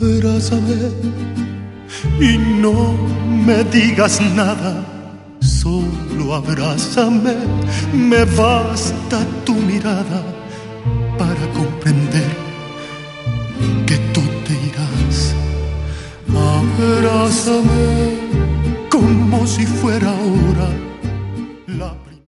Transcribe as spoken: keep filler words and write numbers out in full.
Abrázame y no me digas nada, solo abrázame, me basta tu mirada para comprender que tú te irás. Abrázame